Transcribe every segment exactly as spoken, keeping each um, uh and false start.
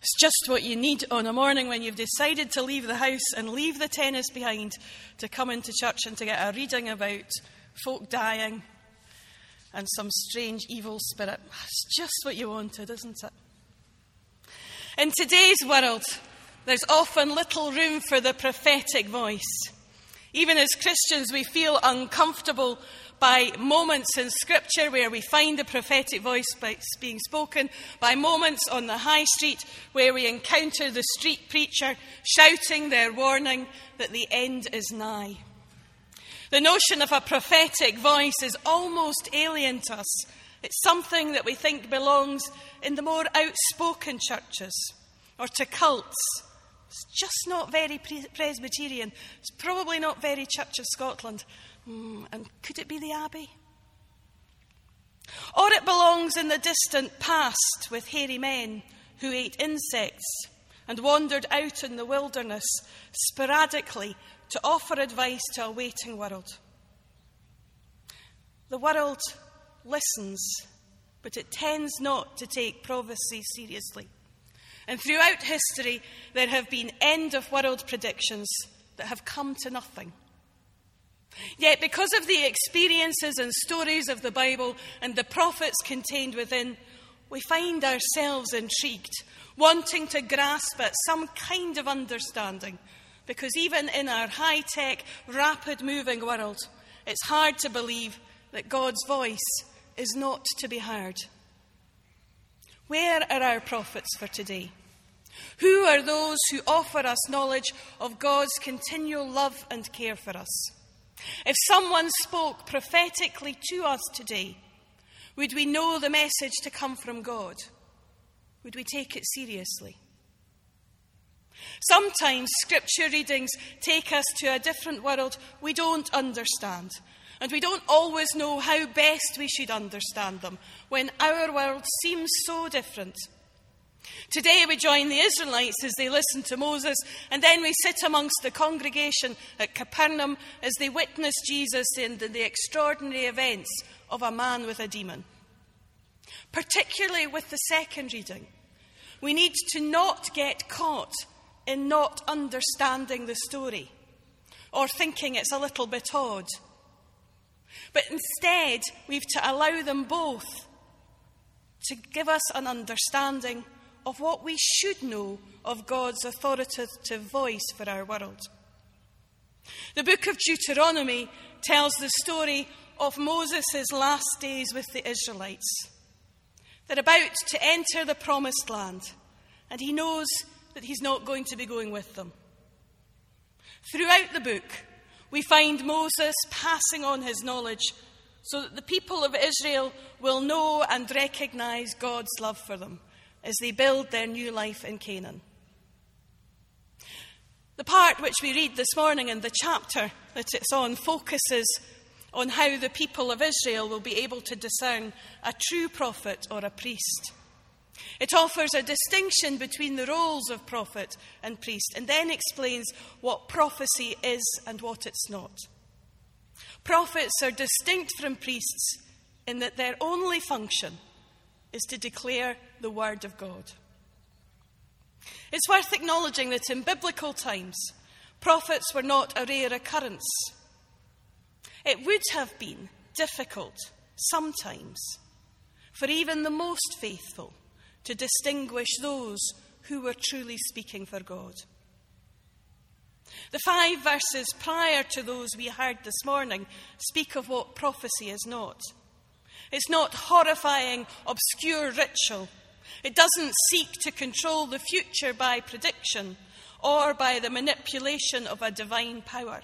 It's just what you need on a morning when you've decided to leave the house and leave the tennis behind to come into church and to get a reading about folk dying and some strange evil spirit. It's just what you wanted, isn't it? In today's world, there's often little room for the prophetic voice. Even as Christians, we feel uncomfortable by moments in Scripture where we find the prophetic voice being spoken, by moments on the high street where we encounter the street preacher shouting their warning that the end is nigh. The notion of a prophetic voice is almost alien to us. It's something that we think belongs in the more outspoken churches or to cults. It's just not very Presbyterian. It's probably not very Church of Scotland. Mm, and could it be the Abbey? Or it belongs in the distant past with hairy men who ate insects and wandered out in the wilderness sporadically to offer advice to a waiting world. The world listens, but it tends not to take prophecy seriously. And throughout history, there have been end-of-world predictions that have come to nothing. Yet because of the experiences and stories of the Bible and the prophets contained within, we find ourselves intrigued, wanting to grasp at some kind of understanding. Because even in our high-tech, rapid-moving world, it's hard to believe that God's voice is not to be heard. Where are our prophets for today? Who are those who offer us knowledge of God's continual love and care for us? If someone spoke prophetically to us today, would we know the message to come from God? Would we take it seriously? Sometimes scripture readings take us to a different world we don't understand, and we don't always know how best we should understand them when our world seems so different. Today we join the Israelites as they listen to Moses, and then we sit amongst the congregation at Capernaum as they witness Jesus in the, the extraordinary events of a man with a demon. Particularly with the second reading, we need to not get caught in not understanding the story or thinking it's a little bit odd. But instead, we've to allow them both to give us an understanding of what we should know of God's authoritative voice for our world. The book of Deuteronomy tells the story of Moses' last days with the Israelites. They're about to enter the promised land, and he knows that he's not going to be going with them. Throughout the book, we find Moses passing on his knowledge so that the people of Israel will know and recognize God's love for them as they build their new life in Canaan. The part which we read this morning in the chapter that it's on focuses on how the people of Israel will be able to discern a true prophet or a priest. It offers a distinction between the roles of prophet and priest, and then explains what prophecy is and what it's not. Prophets are distinct from priests in that their only function is to declare the word of God. It's worth acknowledging that in biblical times, prophets were not a rare occurrence. It would have been difficult sometimes for even the most faithful to distinguish those who were truly speaking for God. The five verses prior to those we heard this morning speak of what prophecy is not. It's not horrifying, obscure ritual. It doesn't seek to control the future by prediction or by the manipulation of a divine power.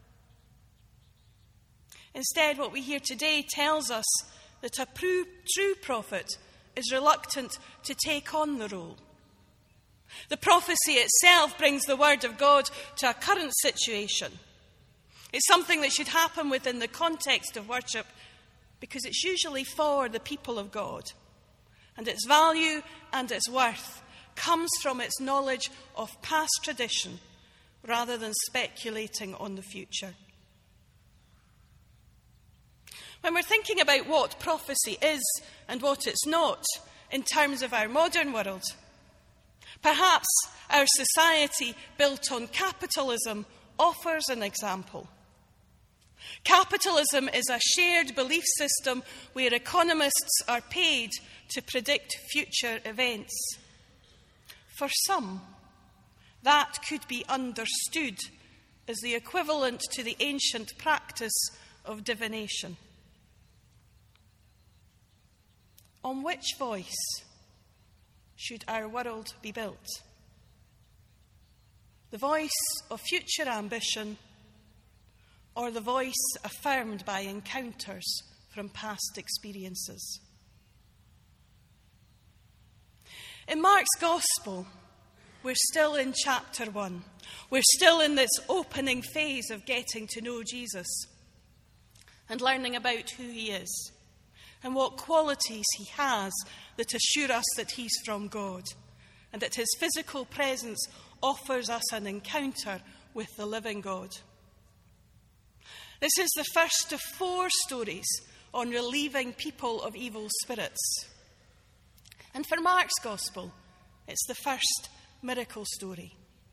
Instead, what we hear today tells us that a true prophet is reluctant to take on the role. The prophecy itself brings the word of God to a current situation. It's something that should happen within the context of worship because it's usually for the people of God. And its value and its worth comes from its knowledge of past tradition rather than speculating on the future. When we're thinking about what prophecy is and what it's not in terms of our modern world, Perhaps our society built on capitalism offers an example. Capitalism is a shared belief system where economists are paid to predict future events. For some, that could be understood as the equivalent to the ancient practice of divination. On which voice should our world be built? The voice of future ambition, or the voice affirmed by encounters from past experiences? In Mark's Gospel, we're still in chapter one. We're still in this opening phase of getting to know Jesus and learning about who he is and what qualities he has that assure us that he's from God, and that his physical presence offers us an encounter with the living God. This is the first of four stories on relieving people of evil spirits. And for Mark's Gospel, it's the first miracle story.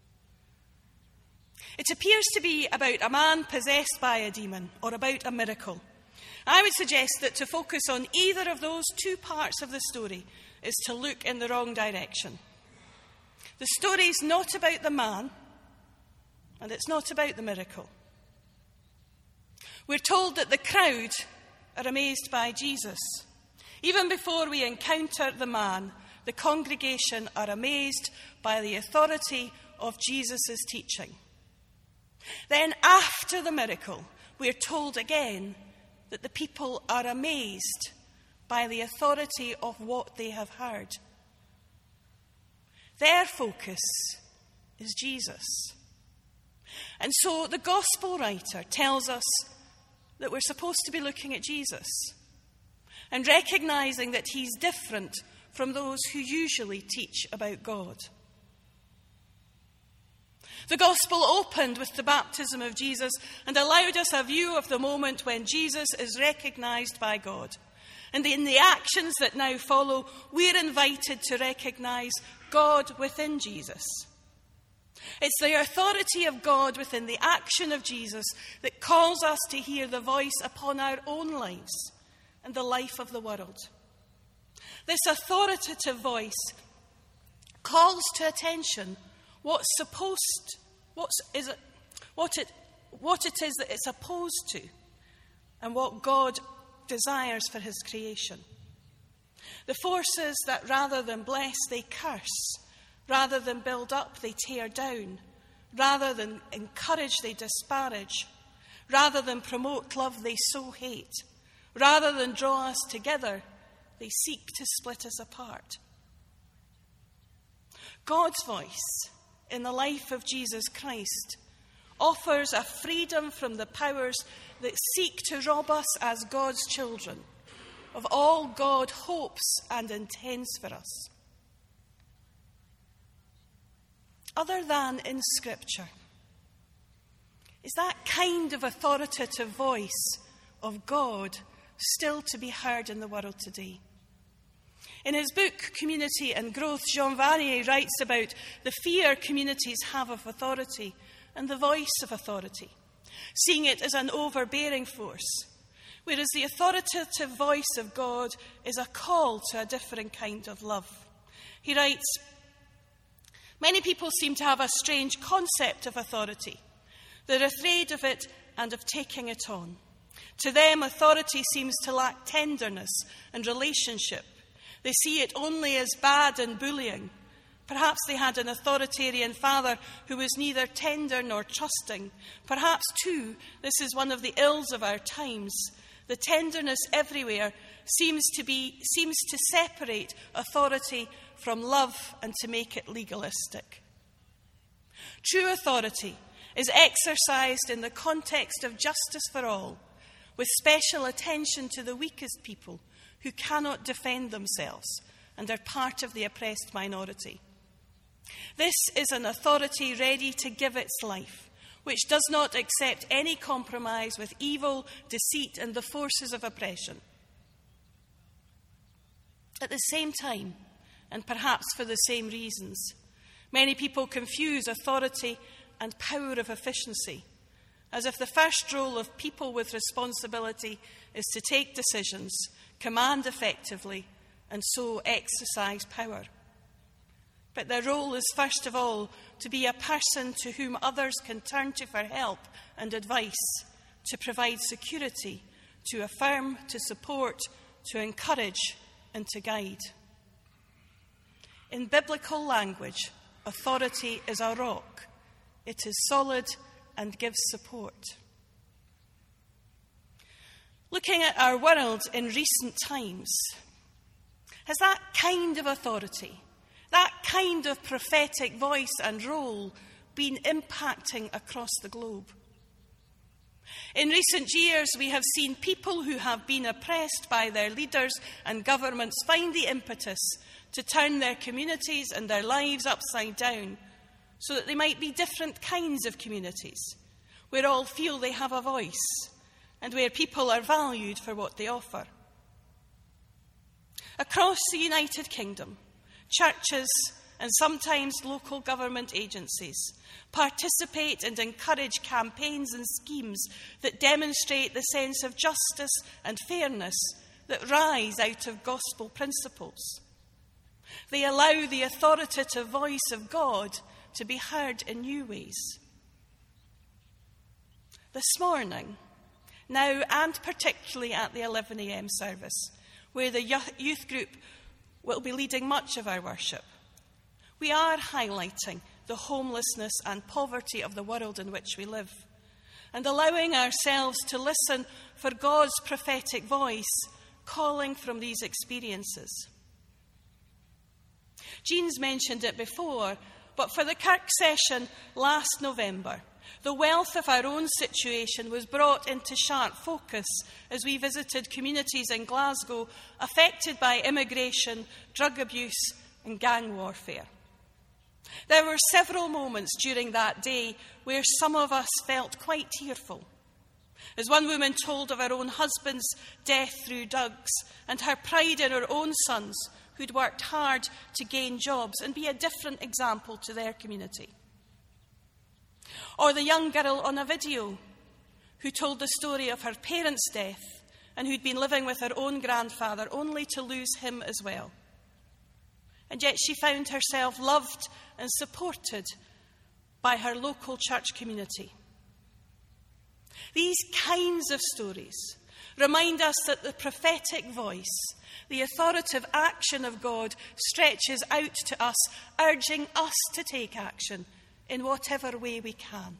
It appears to be about a man possessed by a demon, or about a miracle. I would suggest that to focus on either of those two parts of the story is to look in the wrong direction. The story is not about the man, and it's not about the miracle. We're told that the crowd are amazed by Jesus. Even before we encounter the man, the congregation are amazed by the authority of Jesus' teaching. Then, after the miracle, we're told again that the people are amazed by the authority of what they have heard. Their focus is Jesus. And so the gospel writer tells us that we're supposed to be looking at Jesus and recognizing that he's different from those who usually teach about God. The gospel opened with the baptism of Jesus and allowed us a view of the moment when Jesus is recognized by God. And in the actions that now follow, we're invited to recognize God within Jesus. It's the authority of God within the action of Jesus that calls us to hear the voice upon our own lives and the life of the world. This authoritative voice calls to attention what's supposed, what's, is it, what, it, what it is that it's opposed to, and what God desires for his creation. The forces that rather than bless, they curse. Rather than build up, they tear down. Rather than encourage, they disparage. Rather than promote love, they sow hate. Rather than draw us together, they seek to split us apart. God's voice in the life of Jesus Christ offers a freedom from the powers that seek to rob us as God's children of all God hopes and intends for us. Other than in Scripture, is that kind of authoritative voice of God still to be heard in the world today? In his book, Community and Growth, Jean Vanier writes about the fear communities have of authority and the voice of authority, seeing it as an overbearing force, whereas the authoritative voice of God is a call to a different kind of love. He writes, many people seem to have a strange concept of authority. They're afraid of it and of taking it on. To them, authority seems to lack tenderness and relationship. They see it only as bad and bullying. Perhaps they had an authoritarian father who was neither tender nor trusting. Perhaps, too, this is one of the ills of our times. The tenderness everywhere seems to be seems to separate authority from love and to make it legalistic. True authority is exercised in the context of justice for all, with special attention to the weakest people who cannot defend themselves and are part of the oppressed minority. This is an authority ready to give its life, which does not accept any compromise with evil, deceit, and the forces of oppression. At the same time, and perhaps for the same reasons, Many people confuse authority and power of efficiency, as if the first role of people with responsibility is to take decisions, command effectively, and so exercise power. But their role is first of all to be a person to whom others can turn to for help and advice, to provide security, to affirm, to support, to encourage, and to guide. In biblical language, authority is a rock. It is solid and gives support. Looking at our world in recent times, has that kind of authority, that kind of prophetic voice and role been impacting across the globe? In recent years, we have seen people who have been oppressed by their leaders and governments find the impetus to turn their communities and their lives upside down so that they might be different kinds of communities, where all feel they have a voice and where people are valued for what they offer. Across the United Kingdom, churches and sometimes local government agencies participate and encourage campaigns and schemes that demonstrate the sense of justice and fairness that rise out of gospel principles. They allow the authoritative voice of God to be heard in new ways. This morning, now and particularly at the eleven a.m. service, where the youth group will be leading much of our worship, we are highlighting the homelessness and poverty of the world in which we live, and allowing ourselves to listen for God's prophetic voice calling from these experiences. Jean's mentioned it before, but for the Kirk session last November, the wealth of our own situation was brought into sharp focus as we visited communities in Glasgow affected by immigration, drug abuse, and gang warfare. There were several moments during that day where some of us felt quite tearful. As one woman told of her own husband's death through drugs and her pride in her own sons who'd worked hard to gain jobs and be a different example to their community. Or the young girl on a video who told the story of her parents' death and who'd been living with her own grandfather only to lose him as well. And yet she found herself loved and supported by her local church community. These kinds of stories remind us that the prophetic voice, the authoritative action of God, stretches out to us, urging us to take action in whatever way we can.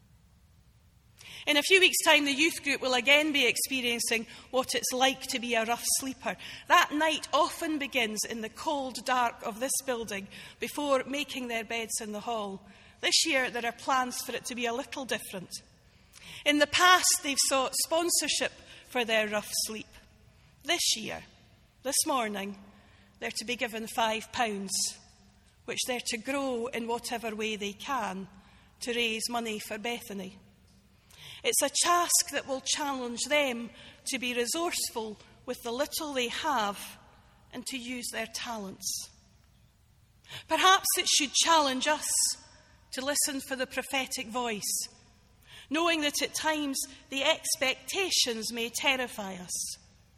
In a few weeks' time, the youth group will again be experiencing what it's like to be a rough sleeper. That night often begins in the cold dark of this building before making their beds in the hall. This year, there are plans for it to be a little different. In the past, they've sought sponsorship for their rough sleep. This year, this morning, they're to be given five pounds, which they're to grow in whatever way they can to raise money for Bethany. It's a task that will challenge them to be resourceful with the little they have and to use their talents. Perhaps it should challenge us to listen for the prophetic voice, knowing that at times the expectations may terrify us.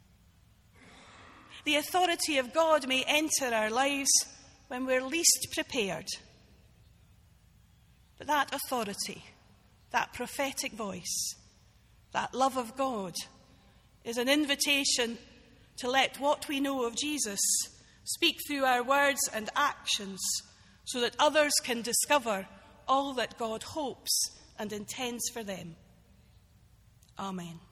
The authority of God may enter our lives when we're least prepared. But that authority, that prophetic voice, that love of God, is an invitation to let what we know of Jesus speak through our words and actions so that others can discover all that God hopes and intends for them. Amen.